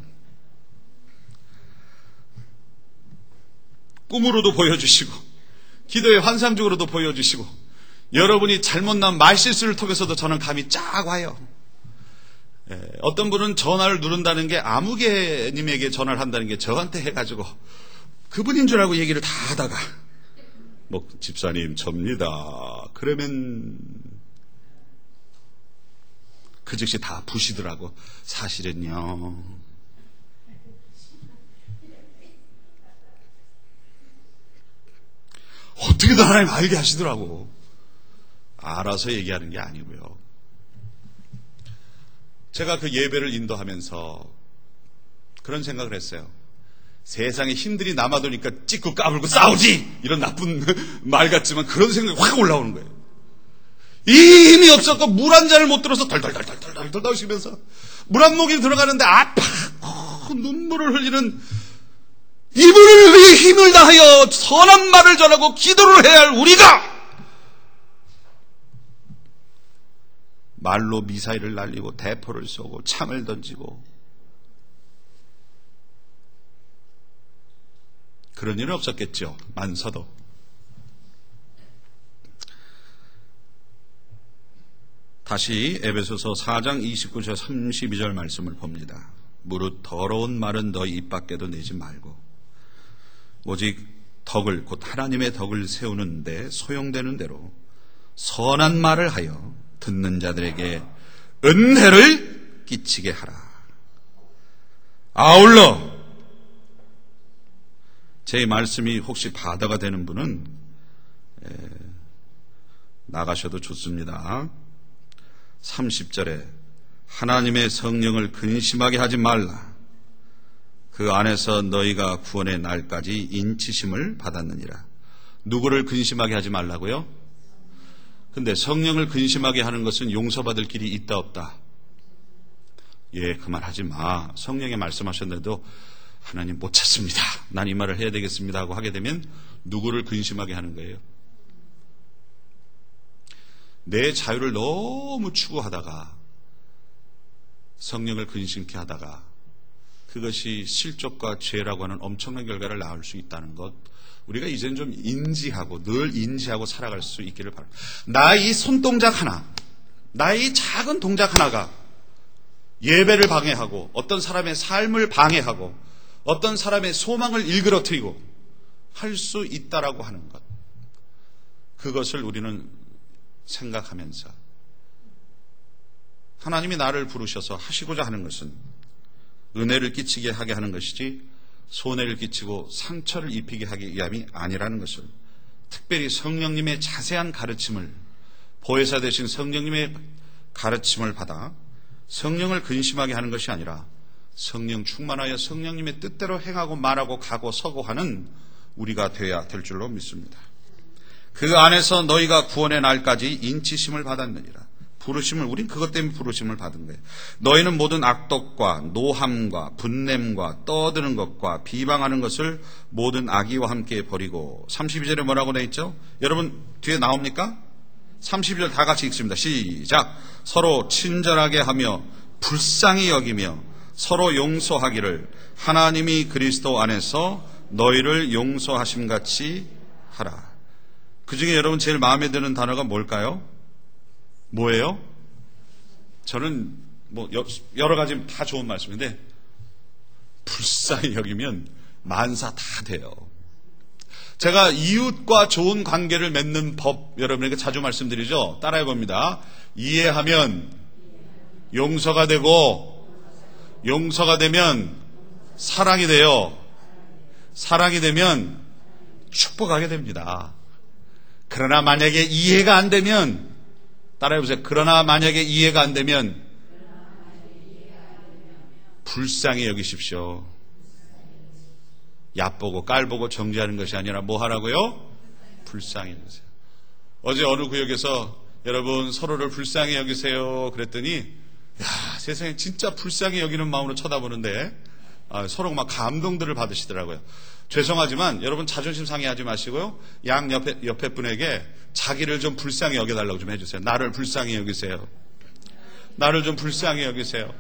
꿈으로도 보여주시고 기도의 환상적으로도 보여주시고 여러분이 잘못난 말실수를 통해서도 저는 감이 쫙 와요. 예, 어떤 분은 전화를 누른다는 게 아무개님에게 전화를 한다는 게 저한테 해가지고 그분인 줄 알고 얘기를 다 하다가 뭐 집사님 접니다. 그러면 그 즉시 다 부시더라고. 사실은요. 어떻게든 하나님 알게 하시더라고. 알아서 얘기하는 게 아니고요. 제가 그 예배를 인도하면서 그런 생각을 했어요. 세상에 힘들이 남아도니까 찍고 까불고 싸우지! 이런 나쁜 말 같지만 그런 생각이 확 올라오는 거예요. 이 힘이 없어서 물 한 잔을 못 들어서 덜덜덜덜덜덜 나오시면서 물 한 모금이 들어가는데 아파! 어, 눈물을 흘리는 이분을 위해 힘을 다하여 선한 말을 전하고 기도를 해야 할 우리가 말로 미사일을 날리고 대포를 쏘고 창을 던지고 그런 일은 없었겠죠. 만서도. 다시 에베소서 사 장 이십구 절 삼십이 절 말씀을 봅니다. 무릇 더러운 말은 너희 입 밖에도 내지 말고 오직 덕을 곧 하나님의 덕을 세우는데 소용되는 대로 선한 말을 하여 듣는 자들에게 은혜를 끼치게 하라. 아울러 제 말씀이 혹시 바다가 되는 분은 에, 나가셔도 좋습니다. 삼십 절에 하나님의 성령을 근심하게 하지 말라. 그 안에서 너희가 구원의 날까지 인치심을 받았느니라. 누구를 근심하게 하지 말라고요? 근데 성령을 근심하게 하는 것은 용서받을 길이 있다 없다? 예, 그 말 하지 마. 성령이 말씀하셨는데도 하나님 못 찾습니다. 난 이 말을 해야 되겠습니다 하고 하게 되면 누구를 근심하게 하는 거예요? 내 자유를 너무 추구하다가 성령을 근심케 하다가 그것이 실족과 죄라고 하는 엄청난 결과를 낳을 수 있다는 것, 우리가 이제는 좀 인지하고 늘 인지하고 살아갈 수 있기를 바랍니다. 나의 손동작 하나, 나의 작은 동작 하나가 예배를 방해하고 어떤 사람의 삶을 방해하고 어떤 사람의 소망을 일그러뜨리고 할 수 있다라고 하는 것, 그것을 우리는 생각하면서 하나님이 나를 부르셔서 하시고자 하는 것은 은혜를 끼치게 하게 하는 것이지 손해를 끼치고 상처를 입히게 하기 위함이 아니라는 것을, 특별히 성령님의 자세한 가르침을, 보혜사 되신 성령님의 가르침을 받아 성령을 근심하게 하는 것이 아니라 성령 충만하여 성령님의 뜻대로 행하고 말하고 가고 서고 하는 우리가 되어야 될 줄로 믿습니다. 그 안에서 너희가 구원의 날까지 인치심을 받았느니라. 부르심을, 우린 그것 때문에 부르심을 받은 거예요. 너희는 모든 악독과 노함과 분냄과 떠드는 것과 비방하는 것을 모든 악의와 함께 버리고. 삼십이 절에 뭐라고 되어 있죠? 여러분 뒤에 나옵니까? 삼십이 절 다 같이 읽습니다. 시작. 서로 친절하게 하며 불쌍히 여기며 서로 용서하기를 하나님이 그리스도 안에서 너희를 용서하심같이 하라. 그 중에 여러분 제일 마음에 드는 단어가 뭘까요? 뭐예요? 저는 뭐 여러 가지 다 좋은 말씀인데 불쌍히 여기면 만사 다 돼요. 제가 이웃과 좋은 관계를 맺는 법 여러분에게 자주 말씀드리죠. 따라해 봅니다. 이해하면 용서가 되고, 용서가 되면 사랑이 돼요. 사랑이 되면 축복하게 됩니다. 그러나 만약에 이해가 안 되면, 따라해 보세요. 그러나 만약에 이해가 안 되면 불쌍히 여기십시오. 얕보고 깔보고 정죄하는 것이 아니라 뭐 하라고요? 불쌍히 여기세요. 어제 어느 구역에서 여러분 서로를 불쌍히 여기세요 그랬더니 야, 세상에 진짜 불쌍히 여기는 마음으로 쳐다보는데 아, 서로 막 감동들을 받으시더라고요. 죄송하지만 여러분 자존심 상해하지 마시고요. 양 옆에, 옆에 분에게 자기를 좀 불쌍히 여겨달라고 좀 해주세요. 나를 불쌍히 여기세요. 나를 좀 불쌍히 여기세요.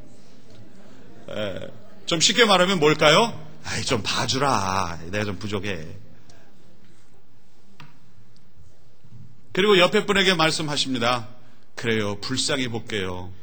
에, 좀 쉽게 말하면 뭘까요? 아이, 좀 봐주라. 내가 좀 부족해. 그리고 옆에 분에게 말씀하십니다. 그래요, 불쌍히 볼게요.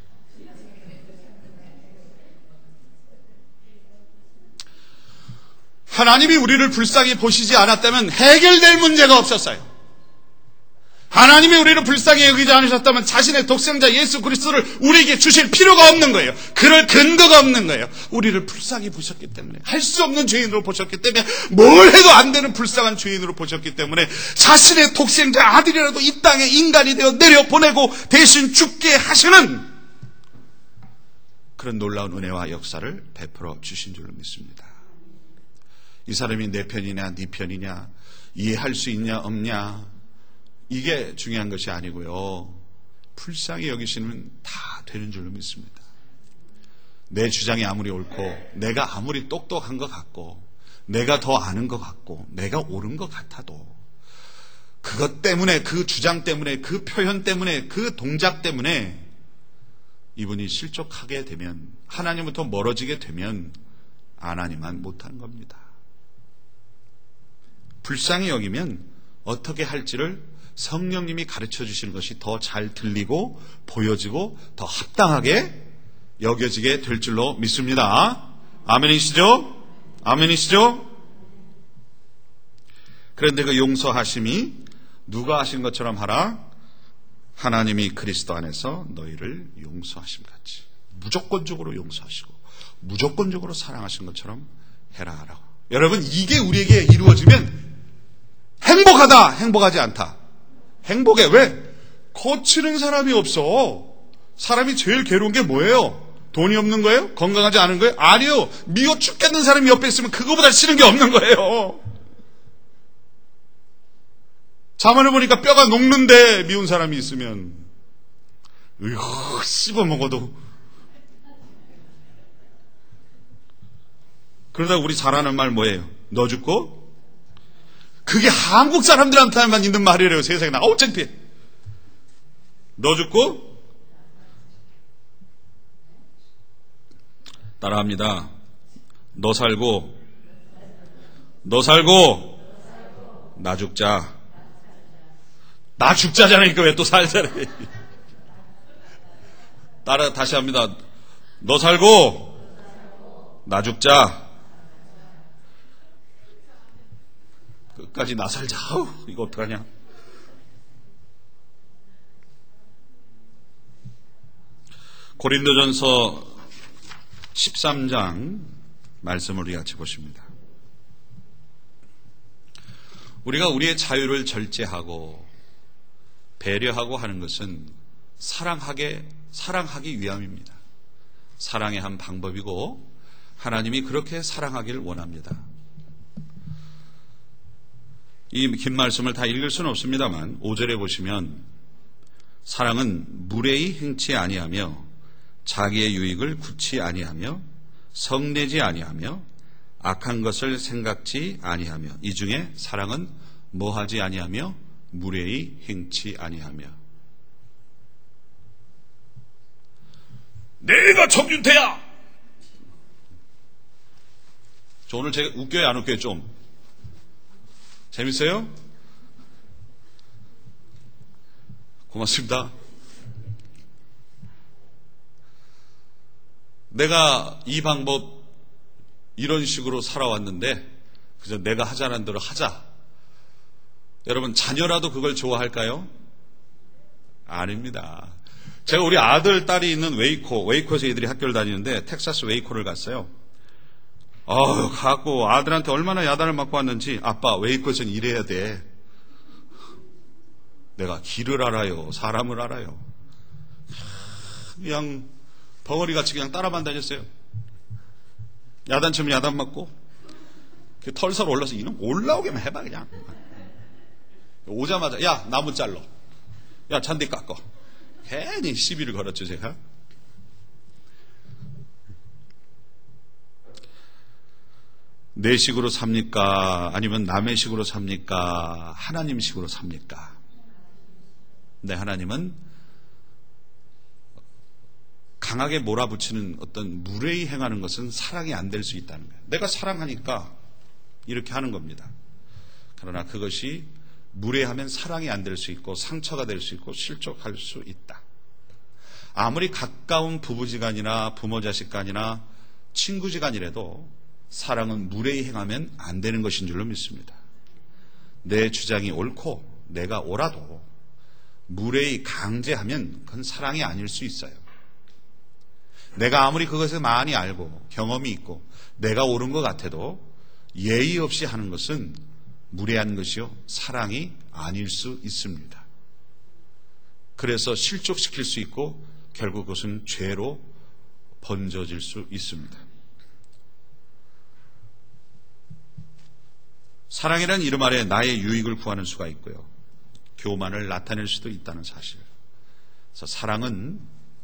하나님이 우리를 불쌍히 보시지 않았다면 해결될 문제가 없었어요. 하나님이 우리를 불쌍히 여기지 않으셨다면 자신의 독생자 예수 그리스도를 우리에게 주실 필요가 없는 거예요. 그럴 근거가 없는 거예요. 우리를 불쌍히 보셨기 때문에, 할 수 없는 죄인으로 보셨기 때문에, 뭘 해도 안 되는 불쌍한 죄인으로 보셨기 때문에 자신의 독생자 아들이라도 이 땅에 인간이 되어 내려보내고 대신 죽게 하시는 그런 놀라운 은혜와 역사를 베풀어 주신 줄로 믿습니다. 이 사람이 내 편이냐 네 편이냐, 이해할 수 있냐 없냐, 이게 중요한 것이 아니고요. 불쌍히 여기시면 다 되는 줄로 믿습니다. 내 주장이 아무리 옳고, 내가 아무리 똑똑한 것 같고, 내가 더 아는 것 같고, 내가 옳은 것 같아도 그것 때문에, 그 주장 때문에, 그 표현 때문에, 그 동작 때문에 이분이 실족하게 되면, 하나님부터 멀어지게 되면 하나님만 못한 겁니다. 불쌍히 여기면 어떻게 할지를 성령님이 가르쳐 주시는 것이 더 잘 들리고 보여지고 더 합당하게 여겨지게 될 줄로 믿습니다. 아멘이시죠? 아멘이시죠? 그런데 그 용서하심이 누가 하신 것처럼 하라? 하나님이 그리스도 안에서 너희를 용서하심 같이, 무조건적으로 용서하시고 무조건적으로 사랑하신 것처럼 해라 하라고. 여러분, 이게 우리에게 이루어지면 행복하다, 행복하지 않다. 행복해. 왜? 거치는 사람이 없어. 사람이 제일 괴로운 게 뭐예요? 돈이 없는 거예요? 건강하지 않은 거예요? 아니요. 미워 죽겠는 사람이 옆에 있으면 그거보다 싫은 게 없는 거예요. 자만을 보니까 뼈가 녹는데 미운 사람이 있으면 으흐 씹어 먹어도. 그러다 우리 잘하는 말 뭐예요? 너 죽고? 그게 한국 사람들한테만 있는 말이래요. 세상에. 나 어우 창피해. 너 죽고? 따라합니다. 너 살고, 너 살고, 나 죽자. 나 죽자잖아니까 왜 또 살자래. 따라 다시 합니다. 너 살고, 나 죽자. 끝까지 나 살자. 아우, 이거 어떡하냐. 고린도전서 십삼 장 말씀을 우리 같이 보십니다. 우리가 우리의 자유를 절제하고 배려하고 하는 것은 사랑하게, 사랑하기 위함입니다. 사랑의 한 방법이고 하나님이 그렇게 사랑하기를 원합니다. 이 긴 말씀을 다 읽을 수는 없습니다만 오 절에 보시면 사랑은 무례히 행치 아니하며 자기의 유익을 굳이 아니하며 성내지 아니하며 악한 것을 생각지 아니하며 이 중에 사랑은 뭐하지 아니하며 무례히 행치 아니하며. 내가 정준태야. 저 오늘 제가 웃겨요 안 웃겨요? 좀 재밌어요? 고맙습니다. 내가 이 방법 이런 식으로 살아왔는데 그저 내가 하자는 대로 하자. 여러분 자녀라도 그걸 좋아할까요? 아닙니다. 제가 우리 아들 딸이 있는 웨이코, 웨이코에서 애들이 학교를 다니는데 텍사스 웨이코를 갔어요. 아유, 가고 아들한테 얼마나 야단을 맞고 왔는지. 아빠, 웨이코에서는 이래야 돼. 내가 길을 알아요, 사람을 알아요. 그냥 벙어리같이 그냥 따라만 다녔어요. 야단 치면 야단 맞고 털살 올라서 이놈 올라오게만 해봐 그냥. 오자마자 야 나무 잘라, 야 잔디 깎어. 괜히 시비를 걸었죠 제가. 내 식으로 삽니까? 아니면 남의 식으로 삽니까? 하나님 식으로 삽니까? 네, 하나님은 강하게 몰아붙이는 어떤 무례히 행하는 것은 사랑이 안 될 수 있다는 거예요. 내가 사랑하니까 이렇게 하는 겁니다. 그러나 그것이 무례하면 사랑이 안 될 수 있고 상처가 될 수 있고 실족할 수 있다. 아무리 가까운 부부지간이나 부모자식간이나 친구지간이라도 사랑은 무례히 행하면 안 되는 것인 줄로 믿습니다. 내 주장이 옳고 내가 옳아도 무례히 강제하면 그건 사랑이 아닐 수 있어요. 내가 아무리 그것을 많이 알고 경험이 있고 내가 옳은 것 같아도 예의 없이 하는 것은 무례한 것이요 사랑이 아닐 수 있습니다. 그래서 실족시킬 수 있고 결국 그것은 죄로 번져질 수 있습니다. 사랑이라는 이름 아래 나의 유익을 구하는 수가 있고요, 교만을 나타낼 수도 있다는 사실. 그래서 사랑은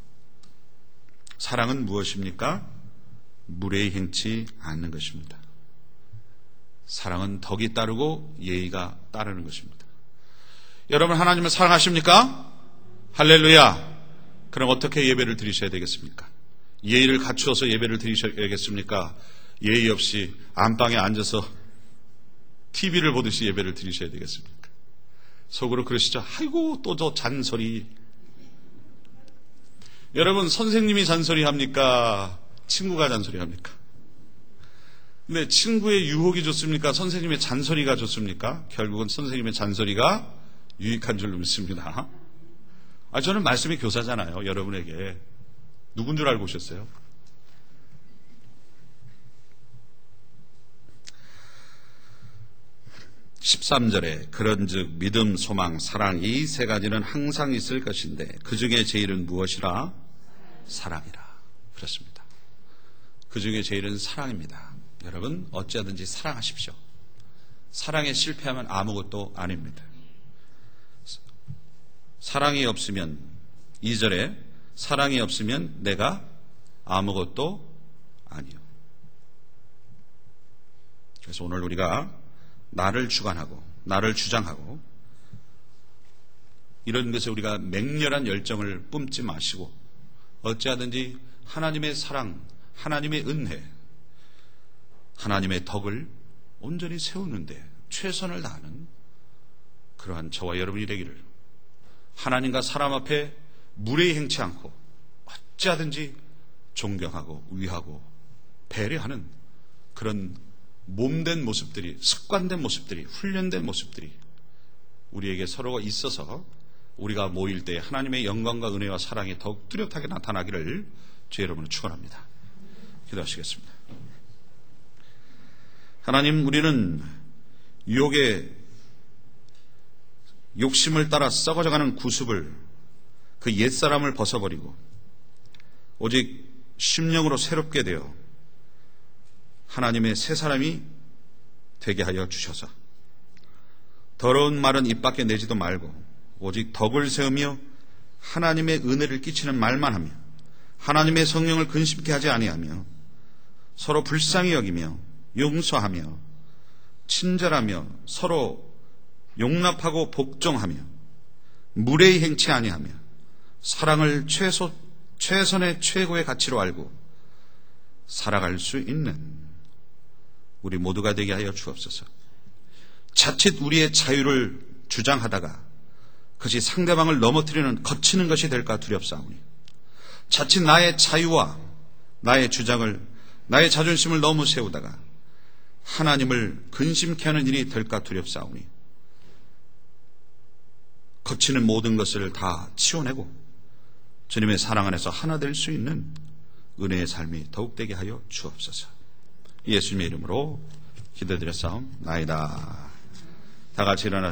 사랑은 무엇입니까? 무례히 행치 않는 것입니다. 사랑은 덕이 따르고 예의가 따르는 것입니다. 여러분 하나님을 사랑하십니까? 할렐루야. 그럼 어떻게 예배를 드리셔야 되겠습니까? 예의를 갖추어서 예배를 드리셔야겠습니까? 예의 없이 안방에 앉아서 티비를 보듯이 예배를 드리셔야 되겠습니까? 속으로 그러시죠. 아이고 또 저 잔소리. 여러분 선생님이 잔소리합니까? 친구가 잔소리합니까? 근데 친구의 유혹이 좋습니까? 선생님의 잔소리가 좋습니까? 결국은 선생님의 잔소리가 유익한 줄로 믿습니다. 아, 저는 말씀의 교사잖아요. 여러분에게. 누군 줄 알고 오셨어요? 십삼 절에 그런즉 믿음, 소망, 사랑 이 세 가지는 항상 있을 것인데 그 중에 제일은 무엇이라? 사랑이라. 그렇습니다. 그 중에 제일은 사랑입니다. 여러분 어찌하든지 사랑하십시오. 사랑에 실패하면 아무것도 아닙니다. 사랑이 없으면 이 절에 사랑이 없으면 내가 아무것도 아니요. 그래서 오늘 우리가 나를 주관하고 나를 주장하고 이런 것에 우리가 맹렬한 열정을 뿜지 마시고 어찌하든지 하나님의 사랑, 하나님의 은혜, 하나님의 덕을 온전히 세우는데 최선을 다하는 그러한 저와 여러분이 되기를, 하나님과 사람 앞에 무례히 행치 않고 어찌하든지 존경하고 위하고 배려하는 그런 몸된 모습들이, 습관된 모습들이, 훈련된 모습들이 우리에게 서로가 있어서 우리가 모일 때 하나님의 영광과 은혜와 사랑이 더욱 뚜렷하게 나타나기를 주 여러분을 축원합니다. 기도하시겠습니다. 하나님, 우리는 유혹의 욕심을 따라 썩어져가는 구습을, 그 옛사람을 벗어버리고 오직 심령으로 새롭게 되어 하나님의 새 사람이 되게 하여 주셔서 더러운 말은 입 밖에 내지도 말고 오직 덕을 세우며 하나님의 은혜를 끼치는 말만 하며 하나님의 성령을 근심케 하지 아니하며 서로 불쌍히 여기며 용서하며 친절하며 서로 용납하고 복종하며 무례히 행치 아니하며 사랑을 최소, 최선의 최고의 가치로 알고 살아갈 수 있는 우리 모두가 되게 하여 주옵소서. 자칫 우리의 자유를 주장하다가 그것이 상대방을 넘어뜨리는 거치는 것이 될까 두렵사오니, 자칫 나의 자유와 나의 주장을, 나의 자존심을 너무 세우다가 하나님을 근심케 하는 일이 될까 두렵사오니, 거치는 모든 것을 다 치워내고 주님의 사랑 안에서 하나 될 수 있는 은혜의 삶이 더욱 되게 하여 주옵소서. 예수님의 이름으로 기도드렸사옵나이다. 다 같이 일어나